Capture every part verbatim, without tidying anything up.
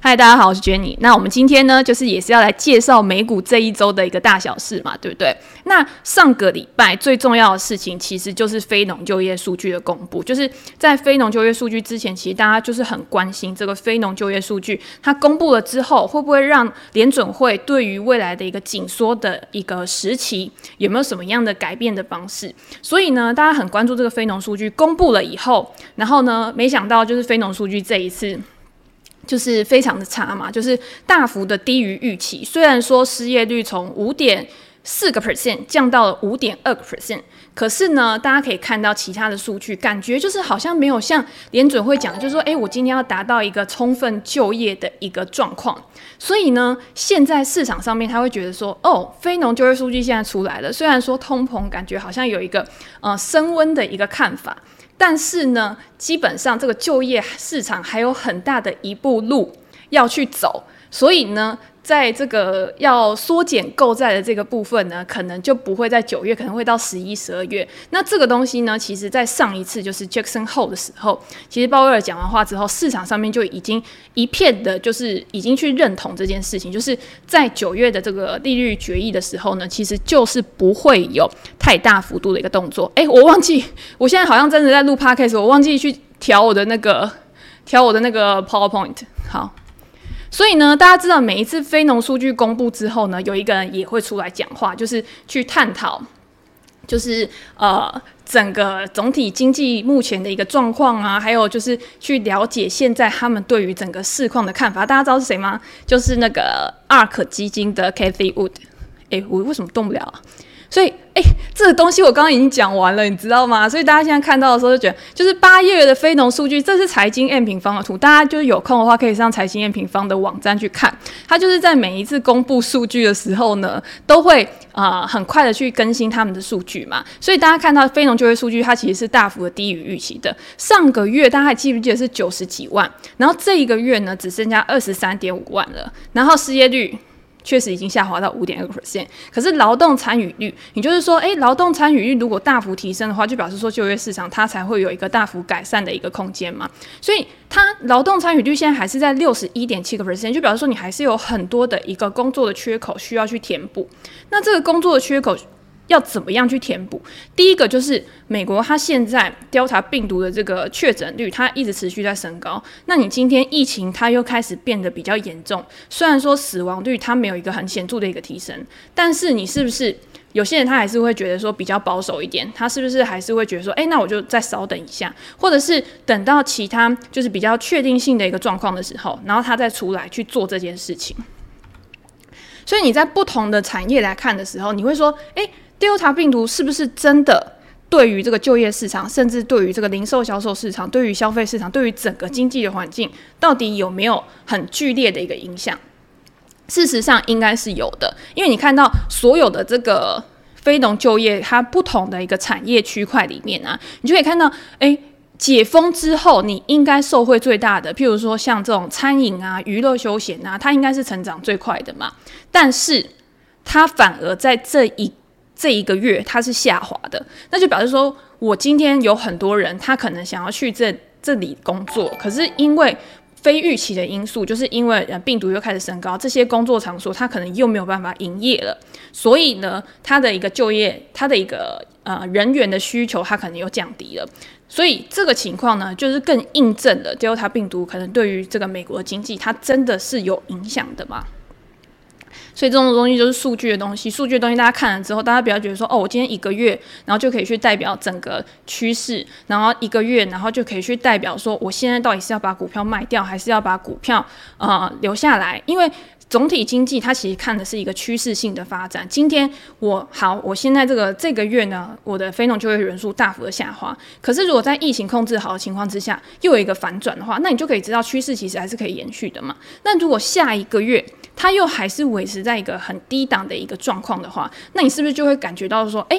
嗨，大家好，我是 Jenny。那我们今天呢，就是也是要来介绍美股这一周的一个大小事嘛，对不对？那上个礼拜最重要的事情，其实就是非农就业数据的公布。就是在非农就业数据之前，其实大家就是很关心这个非农就业数据，它公布了之后，会不会让联准会对于未来的一个紧缩的一个时期，有没有什么样的改变的方式？所以呢，大家很关注这个非农数据公布了以后，然后呢，没想到就是非农数据这一次就是非常的差嘛，就是大幅的低于预期。虽然说失业率从 五点四个 percent 降到了 五点二个 percent， 可是呢，大家可以看到其他的数据，感觉就是好像没有像联准会讲，就是说，哎，我今天要达到一个充分就业的一个状况。所以呢，现在市场上面他会觉得说，哦，非农就业数据现在出来了，虽然说通膨感觉好像有一个呃升温的一个看法。但是呢，基本上这个就业市场还有很大的一步路要去走，所以呢，在这个要缩减购债的这个部分呢，可能就不会在九月，可能会到十一、十二月。那这个东西呢，其实在上一次就是 Jackson Hole 的时候，其实鲍威尔讲完话之后，市场上面就已经一片的，就是已经去认同这件事情，就是在九月的这个利率决议的时候呢，其实就是不会有太大幅度的一个动作。哎，我忘记，我现在好像真的在录 podcast， 我忘记去调我的那个调我的那个 PowerPoint。好。所以呢，大家知道每一次非农数据公布之后呢，有一个人也会出来讲话，就是去探讨，就是呃整个总体经济目前的一个状况啊，还有就是去了解现在他们对于整个市况的看法。大家知道是谁吗？就是那个 A R K 基金的 Cathie Wood。哎，我为什么动不了啊？所以，哎，这个东西我刚刚已经讲完了，你知道吗？所以大家现在看到的时候就觉得，就是八月的非农数据，这是财经 M 平方的图，大家就是有空的话可以上财经 M 平方的网站去看。它就是在每一次公布数据的时候呢，都会啊、呃、很快的去更新他们的数据嘛。所以大家看到非农就业数据，它其实是大幅的低于预期的。上个月大家还记不记得是九十几万，然后这一个月呢只剩下二十三点五万了，然后失业率确实已经下滑到 五点二个 percent， 可是劳动参与率，也就是说，哎，劳动参与率如果大幅提升的话，就表示说就业市场它才会有一个大幅改善的一个空间嘛。所以它劳动参与率现在还是在 六十一点七个 percent， 就表示说你还是有很多的一个工作的缺口需要去填补。那这个工作的缺口要怎么样去填补？第一个就是美国它现在 Delta 病毒的这个确诊率，它一直持续在升高。那你今天疫情它又开始变得比较严重，虽然说死亡率它没有一个很显著的一个提升，但是你是不是有些人他还是会觉得说比较保守一点，他是不是还是会觉得说，哎，那我就再稍等一下，或者是等到其他就是比较确定性的一个状况的时候，然后他再出来去做这件事情。所以你在不同的产业来看的时候，你会说，哎，Delta 病毒是不是真的对于这个就业市场，甚至对于这个零售销售市场，对于消费市场，对于整个经济的环境，到底有没有很剧烈的一个影响？事实上应该是有的，因为你看到所有的这个非农就业，它不同的一个产业区块里面啊，你就可以看到，哎，解封之后，你应该受惠最大的，譬如说像这种餐饮啊、娱乐休闲啊，它应该是成长最快的嘛，但是它反而在这一这一个月它是下滑的，那就表示说我今天有很多人他可能想要去这这里工作，可是因为非预期的因素，就是因为病毒又开始升高，这些工作场所它可能又没有办法营业了，所以呢，它的一个就业，它的一个呃人员的需求，它可能又降低了。所以这个情况呢，就是更印证了 Delta 病毒可能对于这个美国的经济，它真的是有影响的嘛。所以这种东西就是数据的东西，数据的东西大家看了之后，大家不要觉得说，哦，我今天一个月，然后就可以去代表整个趋势，然后一个月，然后就可以去代表说，我现在到底是要把股票卖掉，还是要把股票呃留下来？因为总体经济它其实看的是一个趋势性的发展。今天我好，我现在这个这个月呢，我的非农就业人数大幅的下滑，可是如果在疫情控制好的情况之下，又有一个反转的话，那你就可以知道趋势其实还是可以延续的嘛。那如果下一个月它又还是维持在一个很低档的一个状况的话，那你是不是就会感觉到说，哎，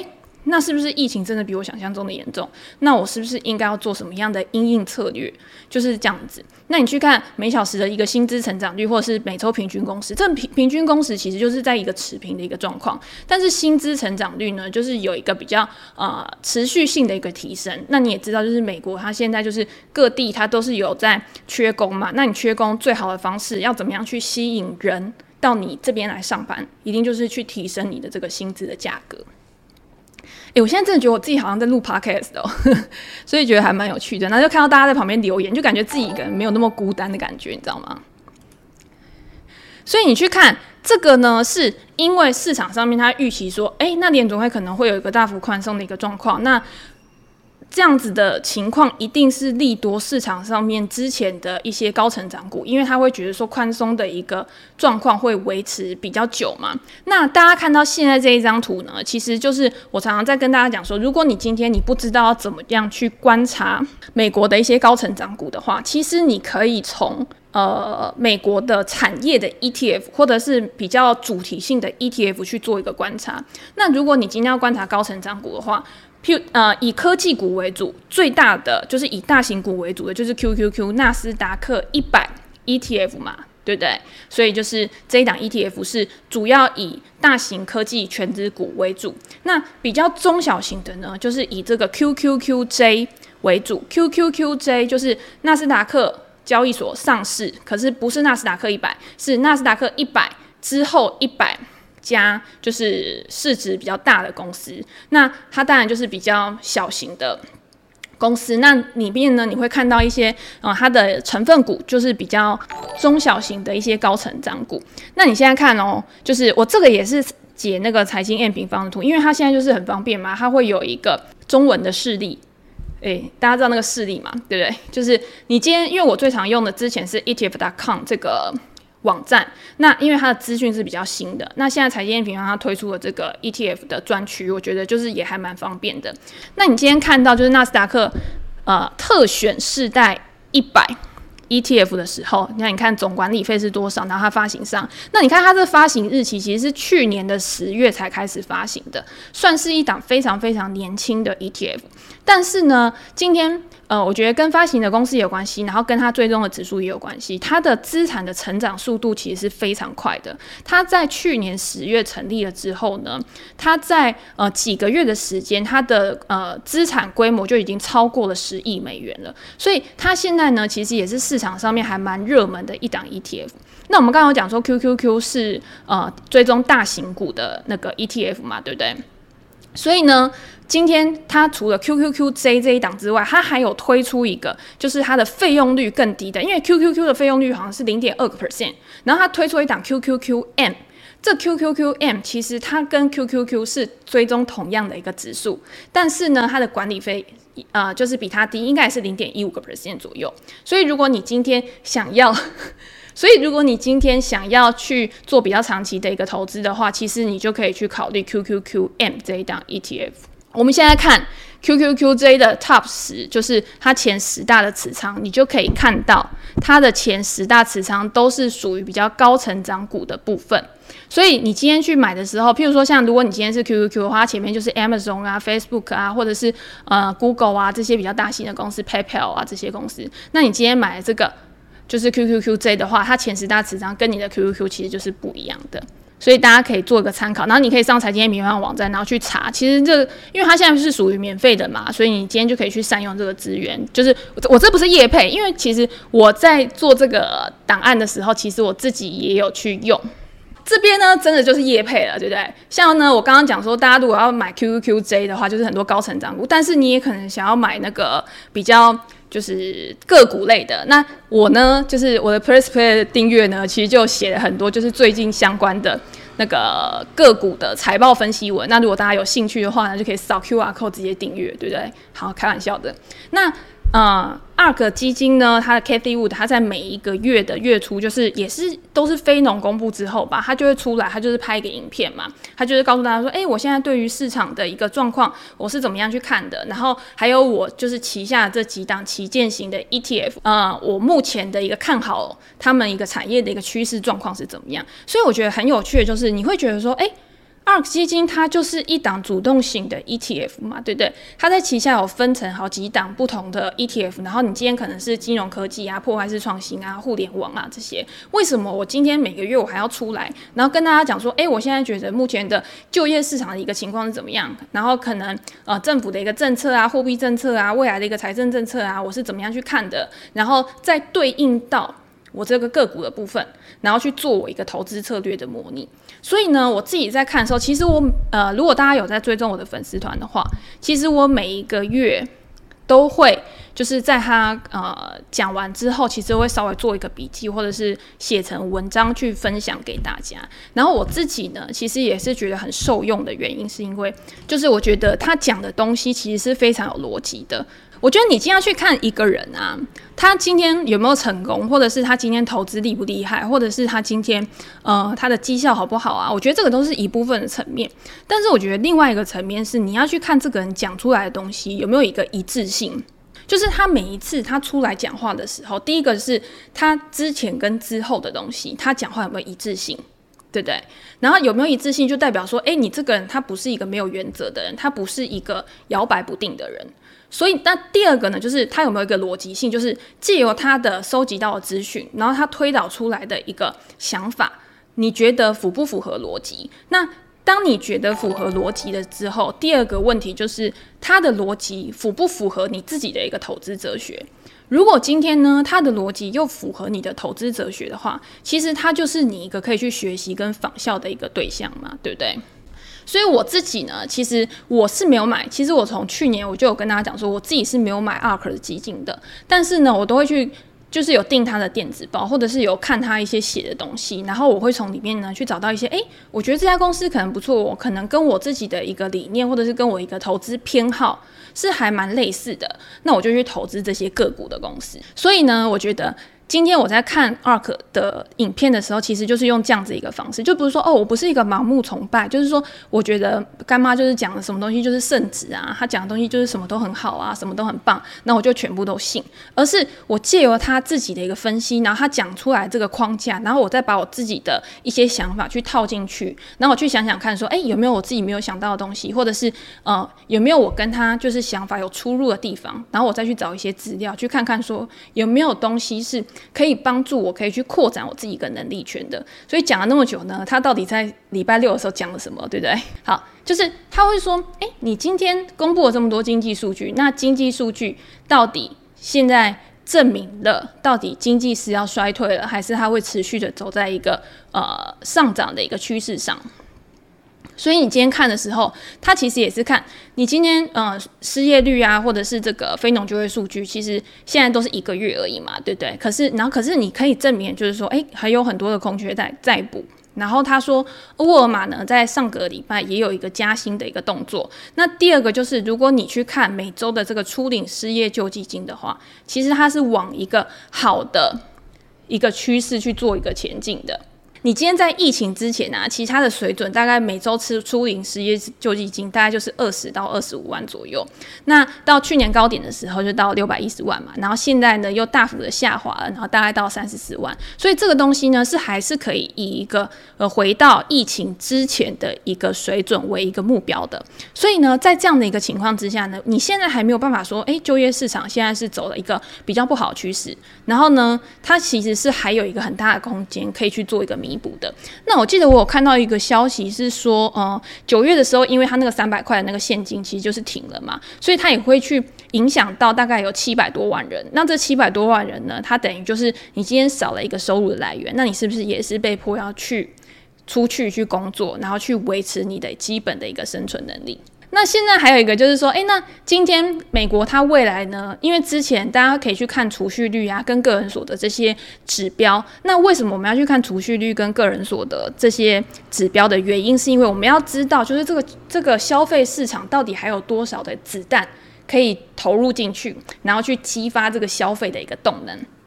那是不是疫情真的比我想象中的严重？那我是不是应该要做什么样的因应策略？就是这样子。那你去看每小时的一个薪资成长率，或者是每周平均工时，这平平均工时其实就是在一个持平的一个状况，但是薪资成长率呢，就是有一个比较呃持续性的一个提升。那你也知道，就是美国它现在就是各地它都是有在缺工嘛，那你缺工最好的方式要怎么样去吸引人到你这边来上班，一定就是去提升你的这个薪资的价格。欸，我现在真的觉得我自己好像在录 podcast 哦，所以觉得还蛮有趣的。然后就看到大家在旁边留言，就感觉自己一个人没有那么孤单的感觉，你知道吗？所以你去看这个呢，是因为市场上面它预期说，哎、欸，那联准会可能会有一个大幅宽松的一个状况，那这样子的情况一定是利多市场上面之前的一些高成长股，因为他会觉得说宽松的一个状况会维持比较久嘛。那大家看到现在这一张图呢，其实就是我常常在跟大家讲说，如果你今天你不知道要怎么样去观察美国的一些高成长股的话，其实你可以从呃美国的产业的 E T F 或者是比较主题性的 E T F 去做一个观察。那如果你今天要观察高成长股的话，譬如呃，以科技股为主，最大的就是以大型股为主的，就是 Q Q Q 纳斯达克一百 E T F 嘛，对不对？所以就是这一档 E T F 是主要以大型科技全指股为主。那比较中小型的呢，就是以这个 Q Q Q J 为主。Q Q Q J 就是纳斯达克交易所上市，可是不是纳斯达克一百，是纳斯达克一百之后一百。家就是市值比较大的公司，那它当然就是比较小型的公司。那里面呢，你会看到一些呃它的成分股就是比较中小型的一些高成长股。那你现在看哦，就是我这个也是解那个财经 M 平方的图，因为它现在就是很方便嘛，它会有一个中文的示例。欸，大家知道那个示例嘛，对不对？就是你今天，因为我最常用的之前是 E T F 点 com 这个网站，那因为它的资讯是比较新的，那现在财经平方它推出了这个 E T F 的专区，我觉得就是也还蛮方便的。那你今天看到就是纳斯达克呃特选世代一百 E T F 的时候，那你看总管理费是多少，然后它发行上，那你看它这发行日期其实是去年的十月才开始发行的，算是一档非常非常年轻的 E T F。但是呢，今天呃，我觉得跟发行的公司也有关系，然后跟它追踪的指数也有关系。它的资产的成长速度其实是非常快的。它在去年十月成立了之后呢，它在呃几个月的时间，它的呃资产规模就已经超过了十亿美元了。所以它现在呢，其实也是市场上面还蛮热门的一档 E T F。那我们刚刚有讲说 Q Q Q 是呃追踪大型股的那个 E T F 嘛，对不对？所以呢，今天它除了 Q Q Q J 这一档之外，它还有推出一个，就是它的费用率更低的，因为 Q Q Q 的费用率好像是 零点二个百分点， 然后它推出一档 Q Q Q M。这 Q Q Q M 其实它跟 Q Q Q 是追踪同样的一个指数，但是呢，它的管理费呃就是比它低，应该也是 零点一五个百分点 左右。所以如果你今天想要所以如果你今天想要去做比较长期的一个投资的话，其实你就可以去考虑 Q Q Q M 这一档 E T F。我们现在看 Q Q Q J 的 Top 十，就是它前十大的持仓，你就可以看到它的前十大持仓都是属于比较高成长股的部分。所以你今天去买的时候，譬如说像如果你今天是 Q Q Q 的话，它前面就是 Amazon 啊、Facebook 啊，或者是呃 Google 啊这些比较大型的公司 ，PayPal 啊这些公司，那你今天买的这个就是 Q Q Q J 的话，它前十大持仓跟你的 Q Q Q 其实就是不一样的。所以大家可以做一个参考，然后你可以上财经平方网站，然后去查。其实这因为它现在是属于免费的嘛，所以你今天就可以去善用这个资源。就是我这不是业配，因为其实我在做这个档案的时候，其实我自己也有去用。这边呢，真的就是业配了，对不对？像呢，我刚刚讲说，大家如果要买 Q Q Q J 的话，就是很多高成长股，但是你也可能想要买那个比较就是个股类的。那我呢，就是我的 Press Play 的订阅呢，其实就写了很多就是最近相关的那个个股的财报分析文。那如果大家有兴趣的话呢，就可以扫 Q R code 直接订阅，对不对？好，开玩笑的。那呃 A R K 基金呢，它的 Cathy Wood， 它在每一个月的月初，就是也是都是非农公布之后吧，它就会出来，它就是拍一个影片嘛，它就是告诉大家说，哎、欸，我现在对于市场的一个状况，我是怎么样去看的，然后还有我就是旗下这几档旗舰型的 E T F， 呃，我目前的一个看好他们一个产业的一个趋势状况是怎么样，所以我觉得很有趣的就是你会觉得说，哎、欸。 A R K 基金它就是一档主动型的 E T F 嘛，对不对？它在旗下有分成好几档不同的 E T F， 然后你今天可能是金融科技啊、破坏式创新啊、互联网啊这些。为什么我今天每个月我还要出来，然后跟大家讲说，哎，我现在觉得目前的就业市场的一个情况是怎么样？然后可能呃政府的一个政策啊、货币政策啊、未来的一个财政政策啊，我是怎么样去看的？然后再对应到我这个个股的部分，然后去做我一个投资策略的模拟。所以呢，我自己在看的时候，其实我呃，如果大家有在追踪我的粉丝团的话，其实我每一个月都会就是在他呃讲完之后，其实会稍微做一个笔记，或者是写成文章去分享给大家。然后我自己呢，其实也是觉得很受用的原因，是因为就是我觉得他讲的东西其实是非常有逻辑的。我觉得你今天要去看一个人啊，他今天有没有成功，或者是他今天投资厉不厉害，或者是他今天呃他的绩效好不好啊？我觉得这个都是一部分的层面。但是我觉得另外一个层面是，你要去看这个人讲出来的东西有没有一个一致性。就是他每一次他出来讲话的时候，第一个是他之前跟之后的东西，他讲话有没有一致性，对不对？然后有没有一致性，就代表说，哎，你这个人他不是一个没有原则的人，他不是一个摇摆不定的人。所以那第二个呢，就是他有没有一个逻辑性，就是藉由他的收集到的资讯，然后他推导出来的一个想法，你觉得符不符合逻辑？那当你觉得符合逻辑了之后，第二个问题就是他的逻辑符不符合你自己的一个投资哲学？如果今天呢，他的逻辑又符合你的投资哲学的话，其实他就是你一个可以去学习跟仿效的一个对象嘛，对不对？所以我自己呢，其实我是没有买，其实我从去年我就有跟大家讲说，我自己是没有买 A R K 的基金的，但是呢，我都会去就是有订他的电子报，或者是有看他一些写的东西，然后我会从里面呢去找到一些，哎，我觉得这家公司可能不错，我可能跟我自己的一个理念，或者是跟我一个投资偏好是还蛮类似的，那我就去投资这些个股的公司。所以呢，我觉得今天我在看 A R K 的影片的时候，其实就是用这样子一个方式，就不是说哦，我不是一个盲目崇拜，就是说我觉得干妈就是讲的什么东西就是圣旨啊，她讲的东西就是什么都很好啊，什么都很棒，那我就全部都信，而是我借由他自己的一个分析，然后他讲出来这个框架，然后我再把我自己的一些想法去套进去，然后我去想想看说，哎，有没有我自己没有想到的东西，或者是呃有没有我跟他就是想法有出入的地方，然后我再去找一些资料去看看说有没有东西是可以帮助我可以去扩展我自己一个能力圈的。所以讲了那么久呢，他到底在礼拜六的时候讲了什么，对不对？好，就是他会说，哎，你今天公布了这么多经济数据，那经济数据到底现在证明了到底经济是要衰退了，还是它会持续的走在一个呃上涨的一个趋势上？所以你今天看的时候，它其实也是看你今天呃失业率啊，或者是这个非农就业数据，其实现在都是一个月而已嘛，对不对？可是然后可是你可以证明，就是说，哎，还有很多的空缺在在补。然后他说，沃尔玛呢在上个礼拜也有一个加薪的一个动作。那第二个就是，如果你去看每周的这个初领失业救济金的话，其实它是往一个好的一个趋势去做一个前进的。你今天在疫情之前啊，其他的水准大概每周吃初领失业救济金大概就是二十到二十五万左右。那到去年高点的时候就到六百一十万嘛，然后现在呢又大幅的下滑了，然后大概到三十四万。所以这个东西呢是还是可以以一个呃回到疫情之前的一个水准为一个目标的。所以呢，在这样的一个情况之下呢，你现在还没有办法说，哎，就业市场现在是走了一个比较不好的趋势，然后呢，它其实是还有一个很大的空间可以去做一个弥补的。那我记得我有看到一个消息是说，呃，九月的时候，因为它那个三百块的那个现金其实就是停了嘛，所以它也会去影响到大概有七百多万人。那这七百多万人呢，它等于就是你今天少了一个收入的来源，那你是不是也是被迫要去出去去工作，然后去维持你的基本的一个生存能力？那现在还有一个就是说，哎，那今天美国它未来呢？因为之前大家可以去看储蓄率啊，跟个人所得这些指标。那为什么我们要去看储蓄率跟个人所得这些指标的原因，是因为我们要知道，就是这个这个消费市场到底还有多少的子弹可以投入进去，然后去激发这个消费的一个动能。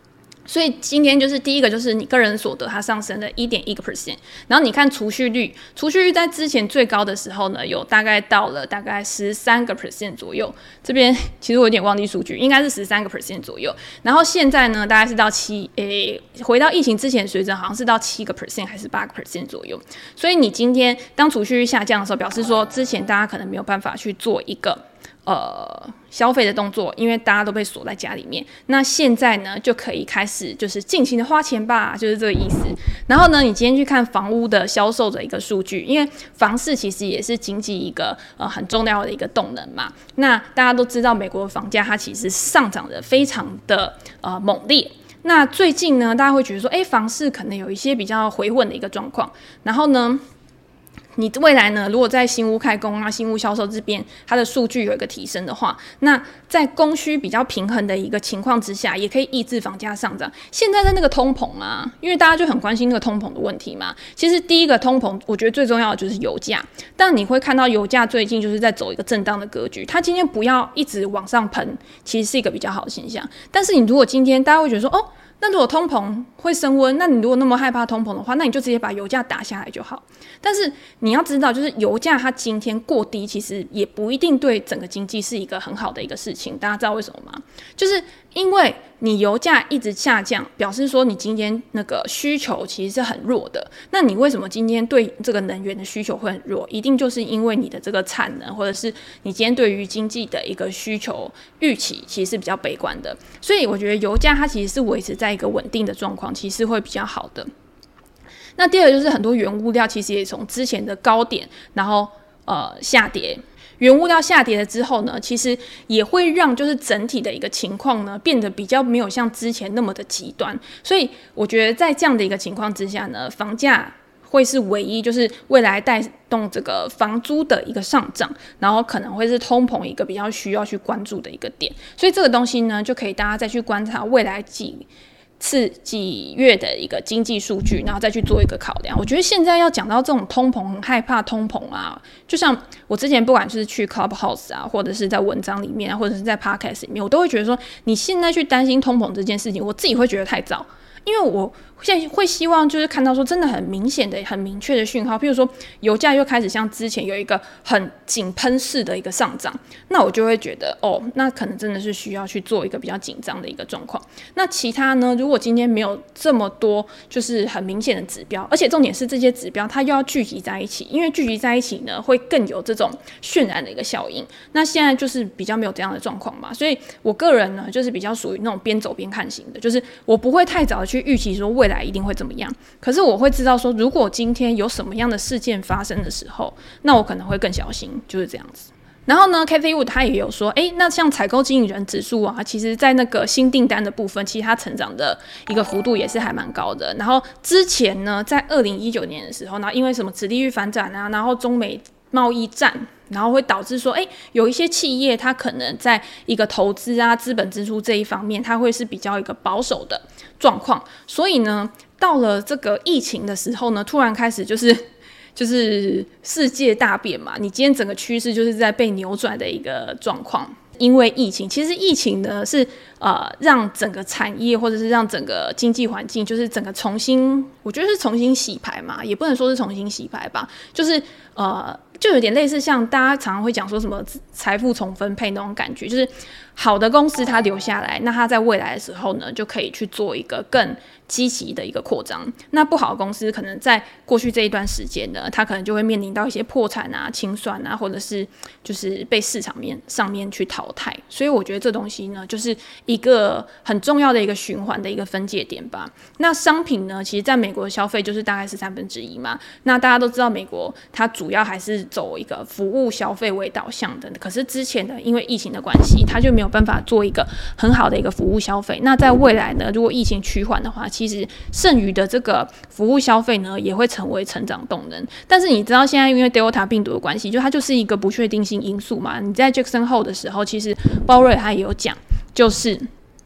所以今天就是第一个，就是你个人所得它上升了 百分之一点一， 然后你看储蓄率，储蓄率在之前最高的时候呢，有大概到了大概 百分之十三 左右，这边其实我有点忘记数据，应该是 百分之十三 左右，然后现在呢大概是到七诶，回到疫情之前水准好像是到 百分之七 还是 百分之八 左右，所以你今天当储蓄率下降的时候，表示说之前大家可能没有办法去做一个呃，消费的动作，因为大家都被锁在家里面。那现在呢，就可以开始就是尽情的花钱吧，就是这个意思。然后呢，你今天去看房屋的销售的一个数据，因为房市其实也是经济一个呃很重要的一个动能嘛。那大家都知道，美国的房价它其实上涨的非常的呃猛烈。那最近呢，大家会觉得说，哎，房市可能有一些比较回稳的一个状况。然后呢，你未来呢，如果在新屋开工啊、新屋销售这边，它的数据有一个提升的话，那在供需比较平衡的一个情况之下，也可以抑制房价上涨。现在的那个通膨啊，因为大家就很关心那个通膨的问题嘛。其实第一个通膨，我觉得最重要的就是油价。但你会看到油价最近就是在走一个震荡的格局，它今天不要一直往上喷，其实是一个比较好的现象。但是你如果今天大家会觉得说，哦，那如果通膨会升温，那你如果那么害怕通膨的话，那你就直接把油价打下来就好。但是你要知道，就是油价它今天过低，其实也不一定对整个经济是一个很好的一个事情。大家知道为什么吗？就是因为你油价一直下降，表示说你今天那个需求其实是很弱的。那你为什么今天对这个能源的需求会很弱？一定就是因为你的这个产能，或者是你今天对于经济的一个需求预期其实是比较悲观的。所以我觉得油价它其实是维持在一个稳定的状况，其实会比较好的。那第二个就是很多原物料其实也从之前的高点，然后呃下跌。原物料下跌了之后呢，其实也会让就是整体的一个情况呢变得比较没有像之前那么的极端。所以我觉得在这样的一个情况之下呢，房价会是唯一就是未来带动这个房租的一个上涨，然后可能会是通膨一个比较需要去关注的一个点。所以这个东西呢，就可以大家再去观察未来几次几月的一个经济数据，然后再去做一个考量。我觉得现在要讲到这种通膨，很害怕通膨啊，就像我之前不管是去 Clubhouse 啊，或者是在文章里面啊，或者是在 Podcast 里面，我都会觉得说，你现在去担心通膨这件事情，我自己会觉得太早。因为我现在会希望就是看到说真的很明显的很明确的讯号，譬如说油价又开始像之前有一个很井喷式的一个上涨，那我就会觉得哦，那可能真的是需要去做一个比较紧张的一个状况。那其他呢，如果今天没有这么多就是很明显的指标，而且重点是这些指标它又要聚集在一起，因为聚集在一起呢会更有这种渲染的一个效应。那现在就是比较没有这样的状况嘛，所以我个人呢就是比较属于那种边走边看型的，就是我不会太早去预期说未来一定会怎么样，可是我会知道说，如果今天有什么样的事件发生的时候，那我可能会更小心，就是这样子。然后呢 Cathie Wood 他也有说，哎，那像采购经理人指数啊，其实在那个新订单的部分，其实它成长的一个幅度也是还蛮高的。然后之前呢，在二零一九年的时候，然后因为什么殖利率反转啊，然后中美贸易战，然后会导致说，哎，有一些企业它可能在一个投资啊、资本支出这一方面，它会是比较一个保守的状况。所以呢，到了这个疫情的时候呢，突然开始就是就是世界大变嘛，你今天整个趋势就是在被扭转的一个状况。因为疫情，其实疫情呢是呃让整个产业或者是让整个经济环境就是整个重新，我觉得是重新洗牌嘛，也不能说是重新洗牌吧，就是呃就有点类似像大家常常会讲说什么财富重分配那种感觉，就是好的公司它留下来，那它在未来的时候呢就可以去做一个更积极的一个扩张。那不好的公司可能在过去这一段时间呢，它可能就会面临到一些破产啊、清算啊，或者是就是被市场面上面去淘汰。所以我觉得这东西呢，就是一个很重要的一个循环的一个分界点吧。那商品呢，其实在美国的消费就是大概是三分之一嘛。那大家都知道，美国它主要还是走一个服务消费为导向的。可是之前呢，因为疫情的关系，它就没有办法做一个很好的一个服务消费。那在未来呢，如果疫情趋缓的话，其实剩余的这个服务消费呢，也会成为成长动能。但是你知道，现在因为 Delta 病毒的关系，就它就是一个不确定性因素嘛。你在 Jackson Hole 的时候，其实鲍瑞他也有讲，就是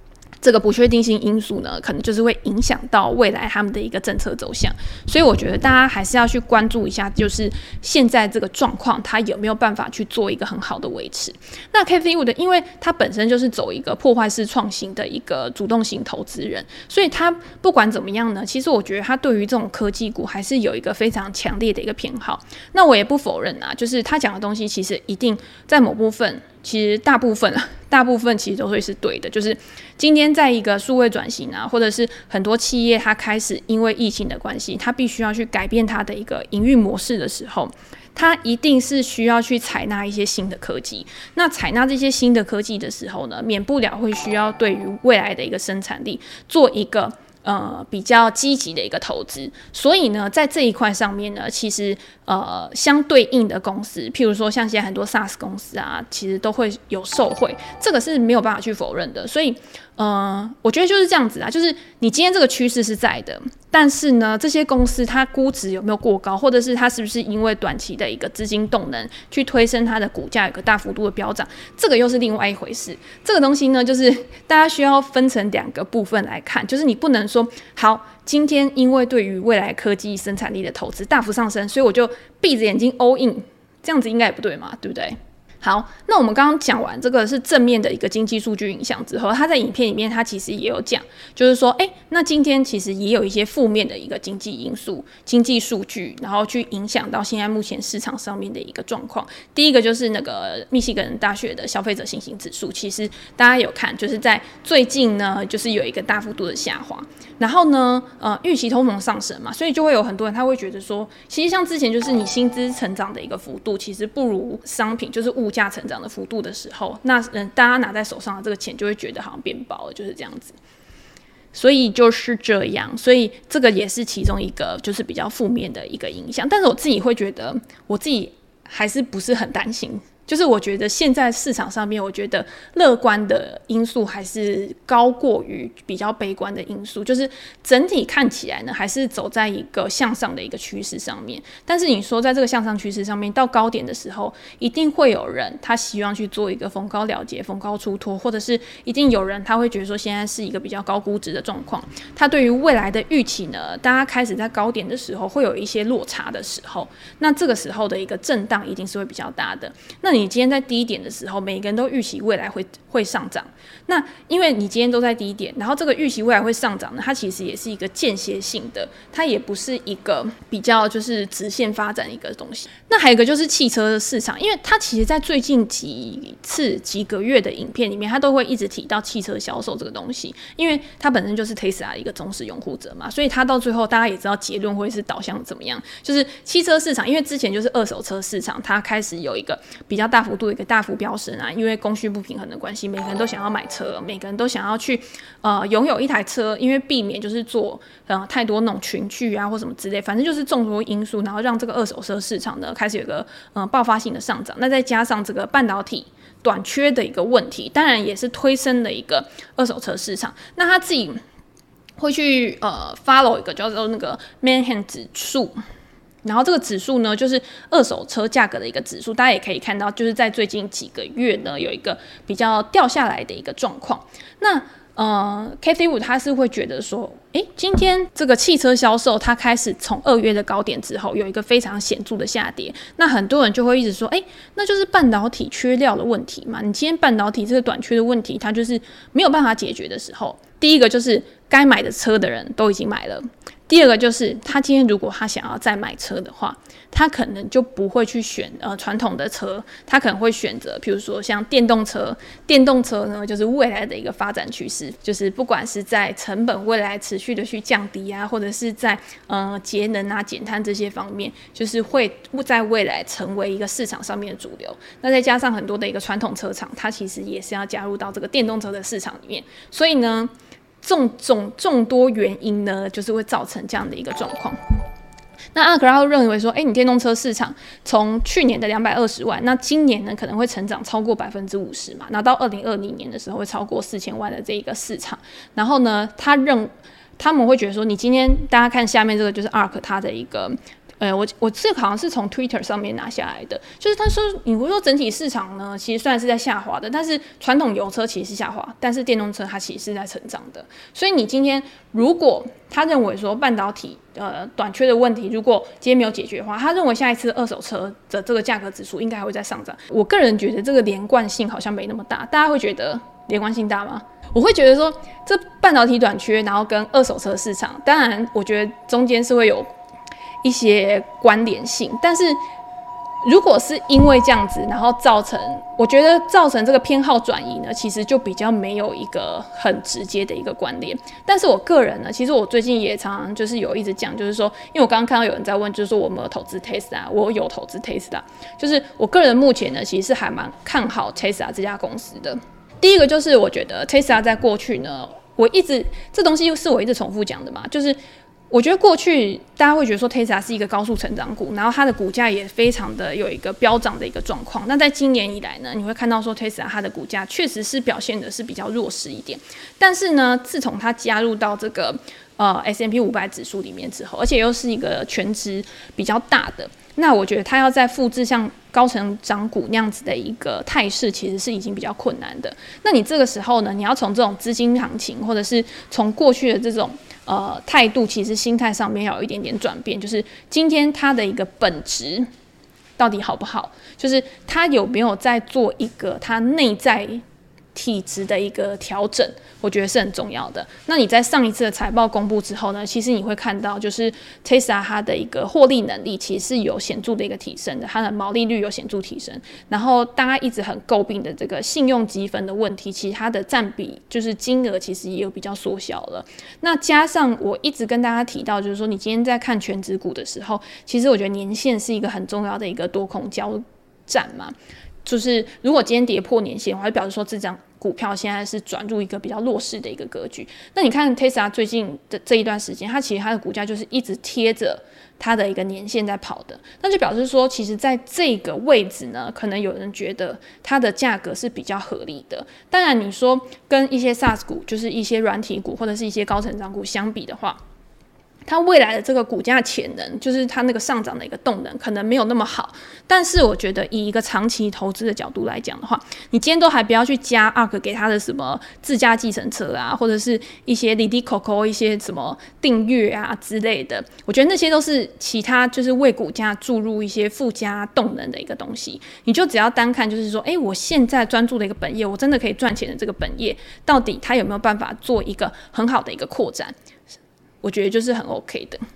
这个不确定性因素呢，可能就是会影响到未来他们的一个政策走向，所以我觉得大家还是要去关注一下，就是现在这个状况，它有没有办法去做一个很好的维持。那 Cathie Wood 因为它本身就是走一个破坏式创新的一个主动型投资人，所以他不管怎么样呢，其实我觉得他对于这种科技股还是有一个非常强烈的一个偏好。那我也不否认啊，就是他讲的东西其实一定在某部分，其实大部分啊，大部分其实都会是对的。就是今天在一个数位转型啊，或者是很多企业它开始因为疫情的关系，它必须要去改变它的一个营运模式的时候，它一定是需要去采纳一些新的科技。那采纳这些新的科技的时候呢，免不了会需要对于未来的一个生产力做一个呃比较积极的一个投资。所以呢，在这一块上面呢，其实呃相对应的公司，譬如说像现在很多 SaaS 公司啊，其实都会有受惠，这个是没有办法去否认的。所以呃，我觉得就是这样子啊，就是你今天这个趋势是在的，但是呢，这些公司它估值有没有过高，或者是它是不是因为短期的一个资金动能去推升它的股价有个大幅度的飙涨，这个又是另外一回事。这个东西呢，就是大家需要分成两个部分来看，就是你不能说好，今天因为对于未来科技生产力的投资大幅上升，所以我就闭着眼睛 all in， 这样子应该也不对嘛，对不对？好，那我们刚刚讲完这个是正面的一个经济数据影响之后，他在影片里面他其实也有讲，就是说，哎，那今天其实也有一些负面的一个经济因素、经济数据，然后去影响到现在目前市场上面的一个状况。第一个就是那个密西根大学的消费者信心指数，其实大家有看，就是在最近呢，就是有一个大幅度的下滑。然后呢，呃，预期通膨上升嘛，所以就会有很多人他会觉得说，其实像之前就是你薪资成长的一个幅度，其实不如商品就是物价成长的幅度的时候，那嗯，大家拿在手上的这个钱就会觉得好像变薄了，就是这样子。所以就是这样，所以这个也是其中一个就是比较负面的一个影响。但是我自己会觉得，我自己还是不是很担心。就是我觉得现在市场上面，我觉得乐观的因素还是高过于比较悲观的因素，就是整体看起来呢，还是走在一个向上的一个趋势上面。但是你说在这个向上趋势上面到高点的时候，一定会有人他希望去做一个逢高了结、逢高出脱，或者是一定有人他会觉得说现在是一个比较高估值的状况，他对于未来的预期呢，大家开始在高点的时候会有一些落差的时候，那这个时候的一个震荡一定是会比较大的。那你今天在低点的时候，每个人都预期未来会会上涨。那因为你今天都在低点，然后这个预期未来会上涨呢，它其实也是一个间歇性的，它也不是一个比较就是直线发展的一个东西。那还有一个就是汽车市场，因为它其实在最近几次几个月的影片里面，它都会一直提到汽车销售这个东西，因为它本身就是 Tesla 的一个忠实拥护者嘛，所以它到最后大家也知道结论会是导向怎么样，就是汽车市场，因为之前就是二手车市场，它开始有一个比较大幅度的一个大幅飙升啊，因为供需不平衡的关系，每个人都想要买车，每个人都想要去呃拥有一台车，因为避免就是做呃太多那种群聚啊或什么之类，反正就是众多因素，然后让这个二手车市场呢开始有一个呃爆发性的上涨。那再加上这个半导体短缺的一个问题，当然也是推升了一个二手车市场。那他自己会去呃 follow 一个叫做那个 Manhattan 指数。然后这个指数呢，就是二手车价格的一个指数，大家也可以看到，就是在最近几个月呢，有一个比较掉下来的一个状况。那呃 Cathie Wood 他是会觉得说，诶，今天这个汽车销售它开始从二月的高点之后有一个非常显著的下跌，那很多人就会一直说，诶，那就是半导体缺料的问题嘛。你今天半导体这个短缺的问题，它就是没有办法解决的时候，第一个就是该买的车的人都已经买了。第二个就是他今天如果他想要再买车的话，他可能就不会去选呃传统的车，他可能会选择比如说像电动车。电动车呢，就是未来的一个发展趋势，就是不管是在成本未来持续的去降低啊，或者是在呃节能啊减碳这些方面，就是会在未来成为一个市场上面的主流。那再加上很多的一个传统车厂，它其实也是要加入到这个电动车的市场里面，所以呢众众众多原因呢，就是会造成这样的一个状况。那阿克拉认为说，哎，你电动车市场从去年的两百二十万，那今年呢可能会成长超过百分之五十嘛，那到二零二零年的时候会超过四千万的这一个市场。然后呢，他认他们会觉得说，你今天大家看下面这个就是 A R K 它的一个呃，我我这个好像是从 Twitter 上面拿下来的，就是他说，你会说整体市场呢，其实虽然是在下滑的，但是传统油车其实是下滑，但是电动车它其实是在成长的。所以你今天如果他认为说半导体呃短缺的问题，如果今天没有解决的话，他认为下一次二手车的这个价格指数应该还会再上涨。我个人觉得这个连贯性好像没那么大，大家会觉得连贯性大吗？我会觉得说，这半导体短缺，然后跟二手车市场，当然我觉得中间是会有一些关联性，但是如果是因为这样子，然后造成，我觉得造成这个偏好转移呢，其实就比较没有一个很直接的一个关联。但是我个人呢，其实我最近也常常就是有一直讲，就是说，因为我刚刚看到有人在问，就是说我有没有投资 Tesla， 我有投资 Tesla， 就是我个人目前呢，其实是还蛮看好 Tesla 这家公司的。第一个就是我觉得 Tesla 在过去呢，我一直这东西是我一直重复讲的嘛，就是我觉得过去大家会觉得说 Tesla 是一个高速成长股，然后它的股价也非常的有一个飙涨的一个状况。那在今年以来呢，你会看到说 Tesla 它的股价确实是表现的是比较弱势一点，但是呢，自从它加入到这个呃 S and P 五百 指数里面之后，而且又是一个全值比较大的，那我觉得它要再复制像高成长股那样子的一个态势，其实是已经比较困难的。那你这个时候呢，你要从这种资金行情，或者是从过去的这种呃态度，其实心态上面要有一点点转变，就是今天它的一个本质到底好不好，就是它有没有在做一个它内在体质的一个调整，我觉得是很重要的。那你在上一次的财报公布之后呢，其实你会看到，就是 Tesla 它的一个获利能力其实是有显著的一个提升的，它的毛利率有显著提升。然后大家一直很诟病的这个信用积分的问题，其实它的占比就是金额其实也有比较缩小了。那加上我一直跟大家提到，就是说你今天在看全指股的时候，其实我觉得年线是一个很重要的一个多空交战嘛。就是如果今天跌破年线的话，就表示说这张股票现在是转入一个比较弱势的一个格局。那你看 Tesla 最近的这一段时间，它其实它的股价就是一直贴着它的一个年线在跑的，那就表示说，其实在这个位置呢，可能有人觉得它的价格是比较合理的。当然，你说跟一些 SaaS 股，就是一些软体股或者是一些高成长股相比的话，它未来的这个股价潜能，就是它那个上涨的一个动能，可能没有那么好。但是我觉得以一个长期投资的角度来讲的话，你今天都还不要去加 A R K 给它的什么自驾计程车啊，或者是一些 Didi Coco 一些什么订阅啊之类的，我觉得那些都是其他就是为股价注入一些附加动能的一个东西。你就只要单看，就是说，哎，我现在专注的一个本业，我真的可以赚钱的这个本业，到底它有没有办法做一个很好的一个扩展？我觉得就是很 OK 的。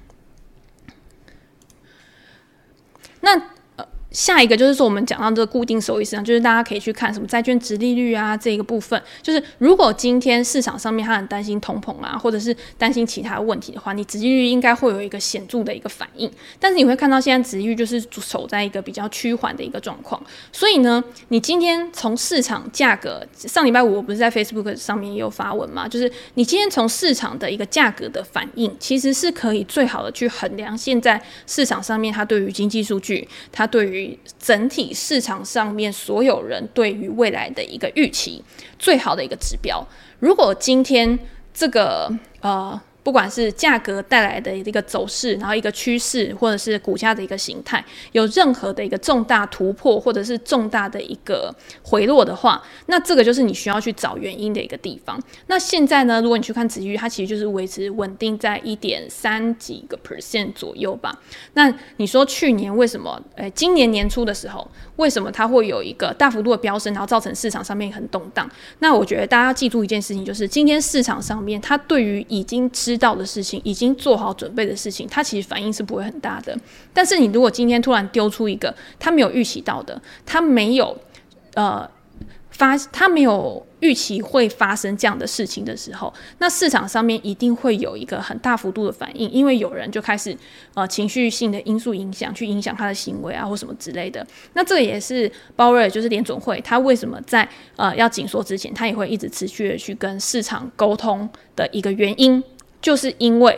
那呃，下一个就是说，我们讲到这个固定收益市场，就是大家可以去看什么债券殖利率啊这个部分。就是如果今天市场上面他很担心通膨啊，或者是担心其他问题的话，你殖利率应该会有一个显著的一个反应。但是你会看到现在殖利率就是守在一个比较趋缓的一个状况。所以呢，你今天从市场价格，上礼拜五我不是在 Facebook 上面也有发文嘛，就是你今天从市场的一个价格的反应，其实是可以最好的去衡量现在市场上面它对于经济数据，它对于整体市场上面所有人对于未来的一个预期最好的一个指标。如果今天这个呃不管是价格带来的一个走势，然后一个趋势，或者是股价的一个形态，有任何的一个重大突破，或者是重大的一个回落的话，那这个就是你需要去找原因的一个地方。那现在呢，如果你去看殖利率，它其实就是维持稳定在 一点三 几个 percent 左右吧。那你说去年为什么，诶，今年年初的时候，为什么它会有一个大幅度的飙升，然后造成市场上面很动荡？那我觉得大家要记住一件事情，就是今天市场上面它对于已经知道的事情，已经做好准备的事情，它其实反应是不会很大的。但是你如果今天突然丢出一个他没有预期到的，他没有呃发，他没有预期会发生这样的事情的时候，那市场上面一定会有一个很大幅度的反应，因为有人就开始呃情绪性的因素影响，去影响他的行为啊或什么之类的。那这个也是鲍威尔就是联总会，他为什么在呃要紧缩之前，他也会一直持续的去跟市场沟通的一个原因。就是因为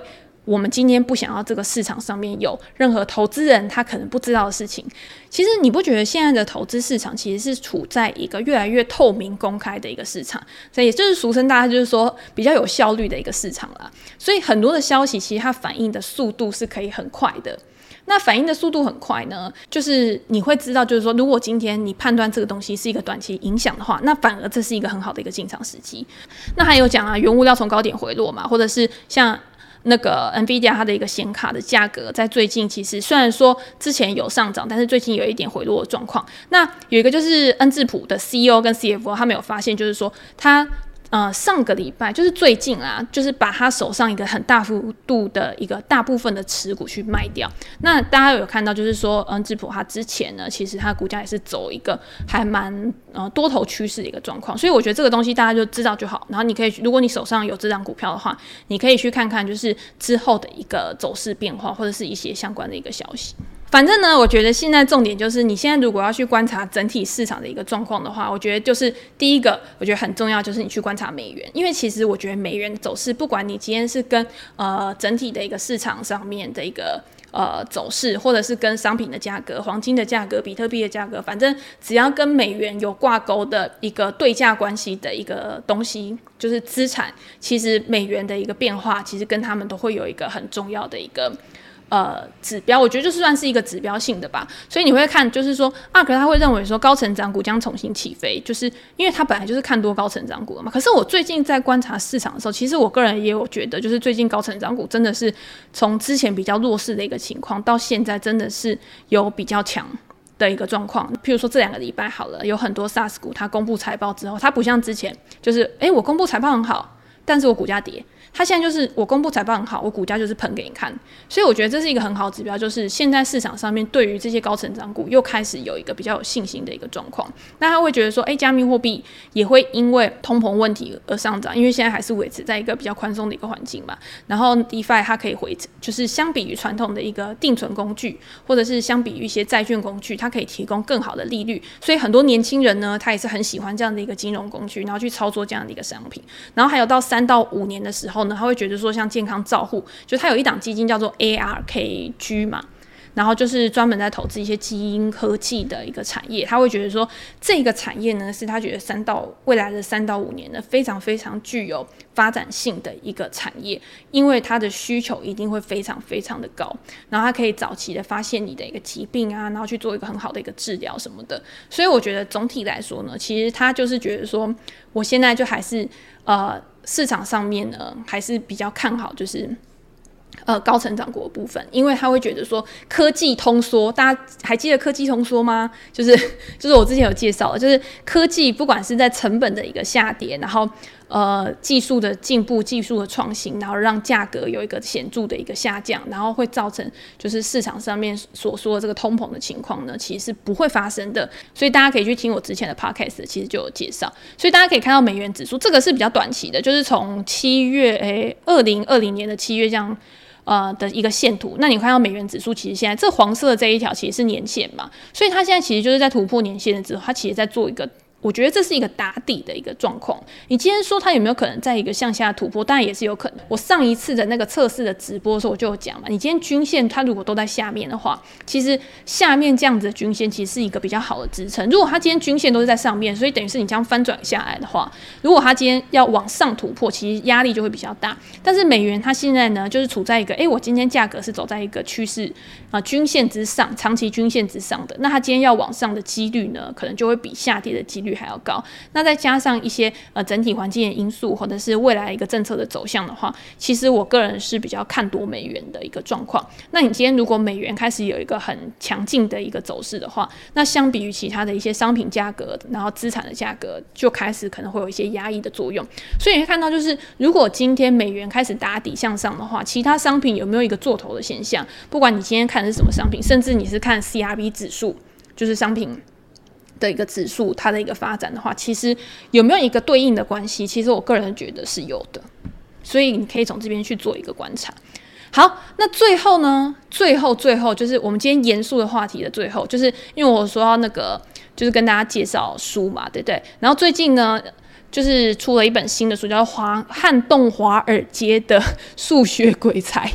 我们今天不想要这个市场上面有任何投资人他可能不知道的事情。其实你不觉得现在的投资市场其实是处在一个越来越透明公开的一个市场，所以也就是俗称大家就是说比较有效率的一个市场啦。所以很多的消息其实它反应的速度是可以很快的。那反应的速度很快呢，就是你会知道，就是说，如果今天你判断这个东西是一个短期影响的话，那反而这是一个很好的一个进场时机。那还有讲啊，原物料从高点回落嘛，或者是像那个 Nvidia 它的一个显卡的价格，在最近其实虽然说之前有上涨，但是最近有一点回落的状况。那有一个就是恩智浦的 C E O 跟 C F O 他们有发现，就是说他。呃，上个礼拜就是最近啊，就是把他手上一个很大幅度的一个大部分的持股去卖掉。那大家有看到，就是说，恩智浦它之前呢，其实它股价也是走一个还蛮呃多头趋势的一个状况。所以我觉得这个东西大家就知道就好。然后你可以，如果你手上有这张股票的话，你可以去看看就是之后的一个走势变化，或者是一些相关的一个消息。反正呢，我觉得现在重点就是，你现在如果要去观察整体市场的一个状况的话，我觉得就是第一个，我觉得很重要，就是你去观察美元，因为其实我觉得美元的走势，不管你今天是跟呃整体的一个市场上面的一个呃走势，或者是跟商品的价格、黄金的价格、比特币的价格，反正只要跟美元有挂钩的一个对价关系的一个东西，就是资产，其实美元的一个变化，其实跟他们都会有一个很重要的一个。呃，指标我觉得就算是一个指标性的吧，所以你会看，就是说啊，可是他会认为说高成长股将重新起飞，就是因为他本来就是看多高成长股的嘛。可是我最近在观察市场的时候，其实我个人也有觉得，就是最近高成长股真的是从之前比较弱势的一个情况，到现在真的是有比较强的一个状况。譬如说这两个礼拜好了，有很多 SaaS 股它公布财报之后，它不像之前就是哎、欸、我公布财报很好，但是我股价跌。它现在就是我公布财报很好，我股价就是喷给你看，所以我觉得这是一个很好的指标，就是现在市场上面对于这些高成长股又开始有一个比较有信心的一个状况。那他会觉得说，哎，加密货币也会因为通膨问题而上涨，因为现在还是维持在一个比较宽松的一个环境嘛。然后 DeFi 它可以回，就是相比于传统的一个定存工具，或者是相比于一些债券工具，它可以提供更好的利率，所以很多年轻人呢，他也是很喜欢这样的一个金融工具，然后去操作这样的一个商品。然后还有到三到五年的时候呢，他会觉得说像健康照护，就他有一档基金叫做 A R K G 嘛，然后就是专门在投资一些基因科技的一个产业。他会觉得说这个产业呢，是他觉得三到未来的三到五年呢，非常非常具有发展性的一个产业，因为它的需求一定会非常非常的高，然后它可以早期的发现你的一个疾病啊，然后去做一个很好的一个治疗什么的。所以我觉得总体来说呢，其实他就是觉得说，我现在就还是呃。市场上面呢，还是比较看好，就是呃高成长股的部分，因为他会觉得说科技通缩，大家还记得科技通缩吗？就是就是我之前有介绍的，就是科技不管是在成本的一个下跌，然后呃技术的进步、技术的创新，然后让价格有一个显著的一个下降，然后会造成就是市场上面所说的这个通膨的情况呢，其实是不会发生的。所以大家可以去听我之前的 podcast， 其实就有介绍。所以大家可以看到美元指数，这个是比较短期的，就是从七月诶二零二零年的七月这样。呃的一个线图，那你看到美元指数其实现在这黄色的这一条其实是年线嘛，所以它现在其实就是在突破年线了之后，它其实在做一个，我觉得这是一个打底的一个状况。你今天说它有没有可能在一个向下突破，当然也是有可能。我上一次的那个测试的直播的时候我就有讲嘛，你今天均线它如果都在下面的话，其实下面这样子的均线其实是一个比较好的支撑。如果它今天均线都是在上面，所以等于是你这样翻转下来的话，如果它今天要往上突破，其实压力就会比较大。但是美元它现在呢，就是处在一个，哎，我今天价格是走在一个趋势啊、呃、均线之上，长期均线之上的，那它今天要往上的几率呢，可能就会比下跌的几率还要高。那再加上一些呃整体环境的因素，或者是未来一个政策的走向的话，其实我个人是比较看多美元的一个状况。那你今天如果美元开始有一个很强劲的一个走势的话，那相比于其他的一些商品价格，然后资产的价格就开始可能会有一些压抑的作用。所以你会看到，就是如果今天美元开始打底向上的话，其他商品有没有一个做头的现象？不管你今天看的是什么商品，甚至你是看 C R V 指数，就是商品的一个指数，它的一个发展的话，其实有没有一个对应的关系？其实我个人觉得是有的，所以你可以从这边去做一个观察。好，那最后呢？最后最后就是我们今天严肃的话题的最后，就是因为我说要那个，就是跟大家介绍书嘛，对不对？然后最近呢，就是出了一本新的书，叫《华撼动华尔街的数学鬼才》。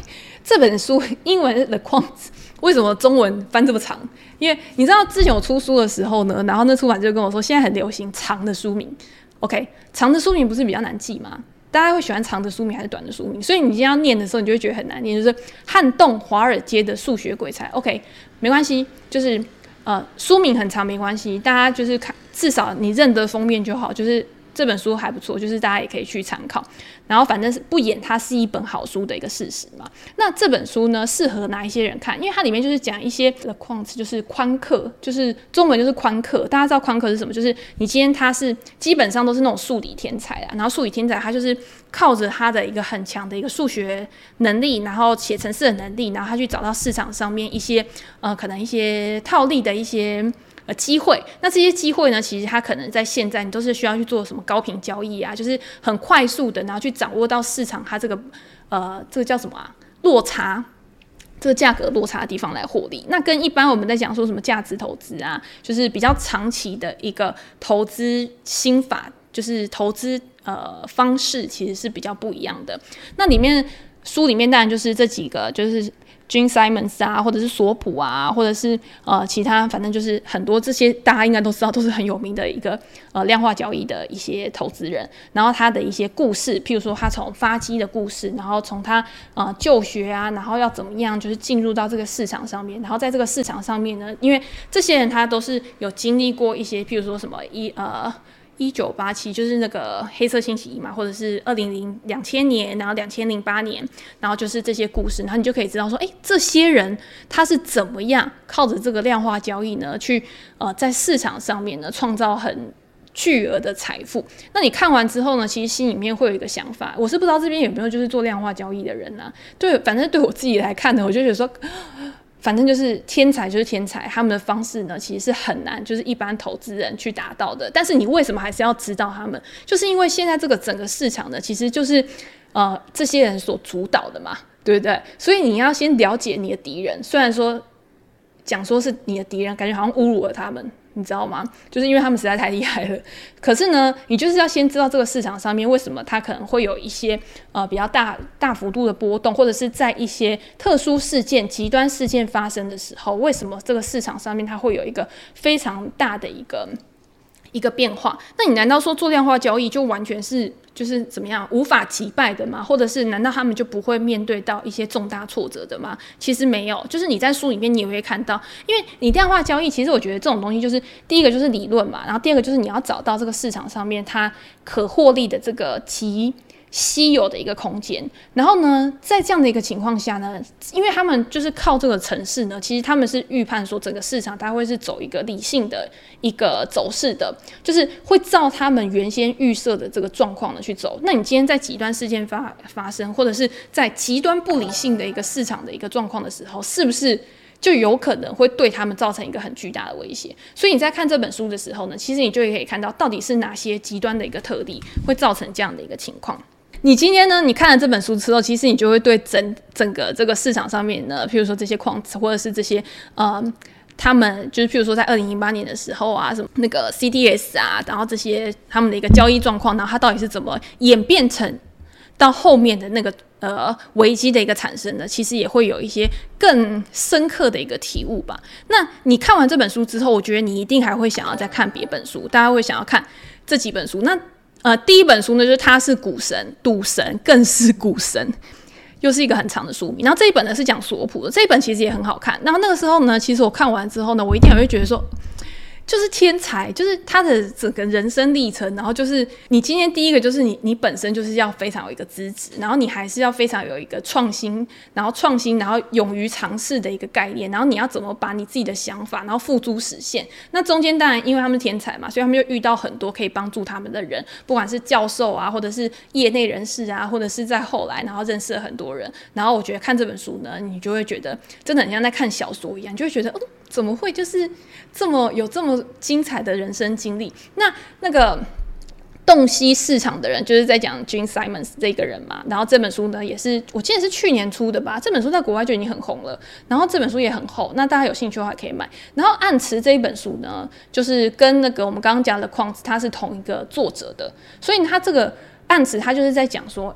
这本书英文的 Quant 为什么中文翻这么长？因为你知道之前我出书的时候呢，然后那出版社就跟我说，现在很流行长的书名。OK， 长的书名不是比较难记吗？大家会喜欢长的书名还是短的书名？所以你今天要念的时候，你就会觉得很难念，就是撼动华尔街的数学鬼才。OK， 没关系，就是呃书名很长没关系，大家就是看，至少你认得封面就好，就是这本书还不错，就是大家也可以去参考。然后反正是不演它是一本好书的一个事实嘛。那这本书呢，适合哪一些人看？因为它里面就是讲一些的框子，就是宽课，就是中文就是宽课。大家知道宽课是什么？就是你今天他是基本上都是那种数理天才啊，然后数理天才他就是靠着他的一个很强的一个数学能力，然后写程式的能力，然后他去找到市场上面一些呃可能一些套利的一些呃机会。那这些机会呢，其实它可能在现在你都是需要去做什么高频交易啊，就是很快速的，然后去掌握到市场它这个呃这个叫什么啊落差。这个价格落差的地方来获利，那跟一般我们在讲说什么价值投资啊，就是比较长期的一个投资心法，就是投资呃方式，其实是比较不一样的。那里面书里面当然就是这几个，就是 Gene Simons 啊，或者是索普啊，或者是呃其他，反正就是很多这些大家应该都知道，都是很有名的一个呃量化交易的一些投资人。然后他的一些故事，譬如说他从发迹的故事，然后从他呃就学啊，然后要怎么样就是进入到这个市场上面，然后在这个市场上面呢，因为这些人他都是有经历过一些，譬如说什么一呃。一九八七就是那个黑色星期一嘛，或者是二零零两千年，然后两千零八年，然后就是这些故事，然后你就可以知道说，哎，这些人他是怎么样靠着这个量化交易呢，去呃在市场上面呢创造很巨额的财富。那你看完之后呢，其实心里面会有一个想法，我是不知道这边有没有就是做量化交易的人啊？对，反正对我自己来看呢，我就觉得说。反正就是天才就是天才，他们的方式呢其实是很难，就是一般投资人去达到的。但是你为什么还是要知道他们？就是因为现在这个整个市场呢，其实就是呃这些人所主导的嘛，对不对？所以你要先了解你的敌人，虽然说讲说是你的敌人，感觉好像侮辱了他们。你知道吗？就是因为他们实在太厉害了。可是呢，你就是要先知道这个市场上面为什么它可能会有一些呃比较大大幅度的波动，或者是在一些特殊事件、极端事件发生的时候，为什么这个市场上面它会有一个非常大的一个一个变化？那你难道说做量化交易就完全是就是怎么样无法击败的吗？或者是难道他们就不会面对到一些重大挫折的吗？其实没有，就是你在书里面你也会看到，因为你量化交易，其实我觉得这种东西就是第一个就是理论嘛，然后第二个就是你要找到这个市场上面它可获利的这个极稀有的一个空间。然后呢，在这样的一个情况下呢，因为他们就是靠这个程式呢，其实他们是预判说整个市场它会是走一个理性的一个走势的，就是会照他们原先预设的这个状况呢去走。那你今天在极端事件发发生，或者是在极端不理性的一个市场的一个状况的时候，是不是就有可能会对他们造成一个很巨大的威胁？所以你在看这本书的时候呢，其实你就可以看到到底是哪些极端的一个特例会造成这样的一个情况。你今天呢，你看了这本书之后，其实你就会对整整个这个市场上面呢，譬如说这些矿或者是这些呃，他们就是譬如说在二零零八年的时候啊，什么那个 C D S 啊，然后这些他们的一个交易状况，然后它到底是怎么演变成到后面的那个呃危机的一个产生呢？其实也会有一些更深刻的一个体悟吧。那你看完这本书之后，我觉得你一定还会想要再看别本书，大家会想要看这几本书。那呃，第一本书呢，就是他是股神，赌神更是股神，又是一个很长的书名。然后这一本呢是讲索普的，这一本其实也很好看。然后那个时候呢，其实我看完之后呢，我一定也会觉得说，就是天才，就是他的整个人生历程。然后就是你今天第一个就是你你本身就是要非常有一个资质，然后你还是要非常有一个创新，然后创新，然后勇于尝试的一个概念。然后你要怎么把你自己的想法，然后付诸实现。那中间当然因为他们是天才嘛，所以他们就遇到很多可以帮助他们的人，不管是教授啊，或者是业内人士啊，或者是在后来然后认识了很多人。然后我觉得看这本书呢，你就会觉得真的很像在看小说一样，你就会觉得哦，怎么会就是这么有这么精彩的人生经历？那那个洞悉市场的人就是在讲 Gene Simons 这个人嘛。然后这本书呢也是我记得是去年出的吧，这本书在国外就已经很红了，然后这本书也很厚，那大家有兴趣的话可以买。然后暗池这一本书呢，就是跟那个我们刚刚讲的 Quant 它是同一个作者的，所以他这个暗池他就是在讲说，哎，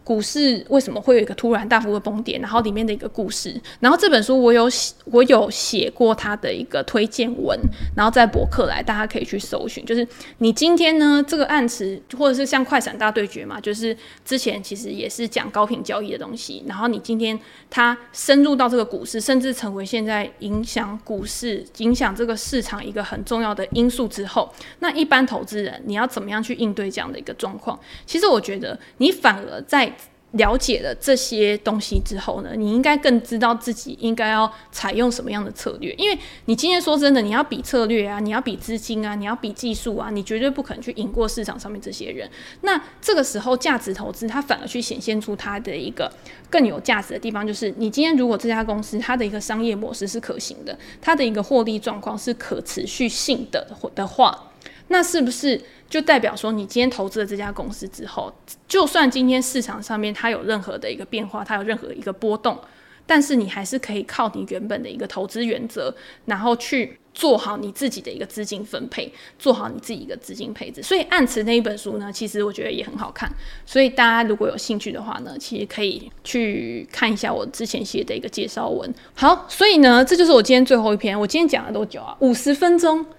股市为什么会有一个突然大幅的崩跌，然后里面的一个故事。然后这本书我有我有写过它的一个推荐文，然后在博客来大家可以去搜寻。就是你今天呢这个案词，或者是像快闪大对决嘛，就是之前其实也是讲高频交易的东西，然后你今天它深入到这个股市，甚至成为现在影响股市、影响这个市场一个很重要的因素之后，那一般投资人你要怎么样去应对这样的一个状况？其实我觉得你反而在了解了这些东西之后呢，你应该更知道自己应该要采用什么样的策略。因为你今天说真的，你要比策略啊，你要比资金啊，你要比技术啊，你绝对不可能去赢过市场上面这些人。那这个时候价值投资它反而去显现出它的一个更有价值的地方，就是你今天如果这家公司它的一个商业模式是可行的，它的一个获利状况是可持续性的的话，那是不是就代表说你今天投资了这家公司之后，就算今天市场上面它有任何的一个变化，它有任何一个波动，但是你还是可以靠你原本的一个投资原则，然后去做好你自己的一个资金分配，做好你自己一个资金配置。所以暗池那一本书呢，其实我觉得也很好看，所以大家如果有兴趣的话呢，其实可以去看一下我之前写的一个介绍文。好，所以呢这就是我今天最后一篇。我今天讲了多久啊？五十分钟。